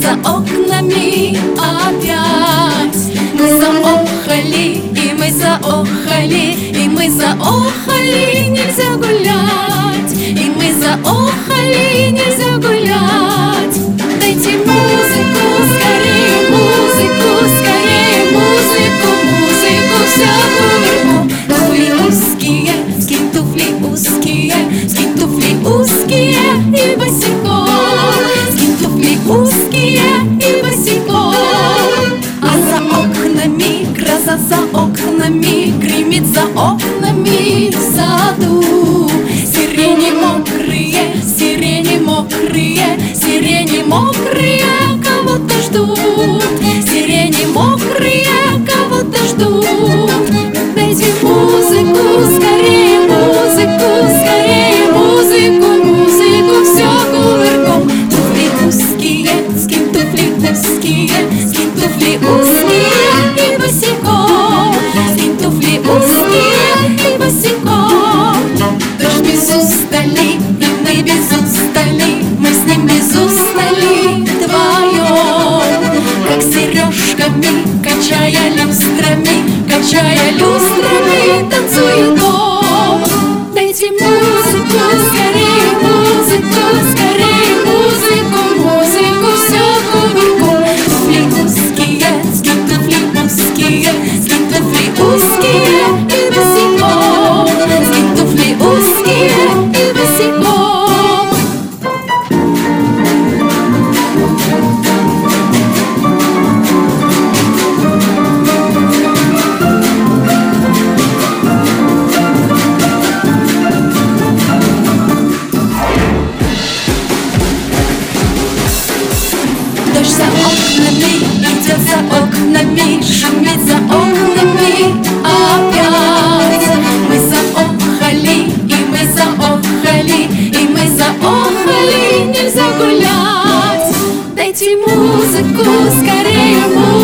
за окнами опять. Мы заохали, и мы заохали, и мы заохали, нельзя гулять. И мы заохали, нельзя гулять. Дайте музыку, скорее музыку, скорее музыку, музыку всякую. Туфли узкие, скинь туфли узкие, скинь туфли узкие и босиком. Скинь туфли узкие и босиком. А за окнами гроза, за окнами гремит, за окнами в саду. Сирени мокрые, сирени мокрые, сирени мокрые кого-то ждут. Сирени мокрые кого-то ждут. Дайте музыку, скорее музыку, скорее музыку, музыку все кувырком. Туфли узкие, скинь туфли узкие, скинь туфли узкие и босиком. Скинь туфли узкие и босиком. Дождь без устали, и мы без устали, мы с ним без устали вдвоем. Как сережками, качая люстрами, танцует дом. Дайте музыку, скорее музыку, скорее музыку, музыку все кувырком. Туфли узкие, скинь туфли узкие, скинь туфли узкие и босиком. Скинь туфли узкие и босиком. Дождь за окнами, идет за окнами, шумит за окнами опять. Мы заохали, и мы заохали, и мы заохали, нельзя гулять. Дайте музыку, скорее музыку.